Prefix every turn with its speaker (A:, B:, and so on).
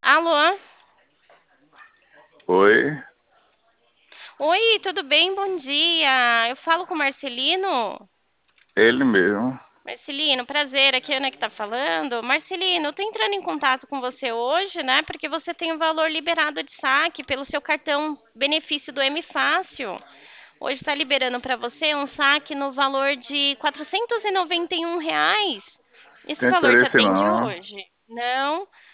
A: Alô?
B: Oi,
A: Oi, tudo bem? Bom dia. Eu falo com o Marcelino.
B: ele mesmo.
A: Marcelino, prazer, aqui é a Ana que tá falando. Marcelino, eu tô entrando em contato com você hoje, né? Porque você tem o valor liberado de saque pelo seu cartão benefício do M Fácil. Hoje está liberando para você um saque no valor de R$ 491. Esse
B: Tem
A: valor te
B: interesse
A: atende
B: não.
A: hoje? Não?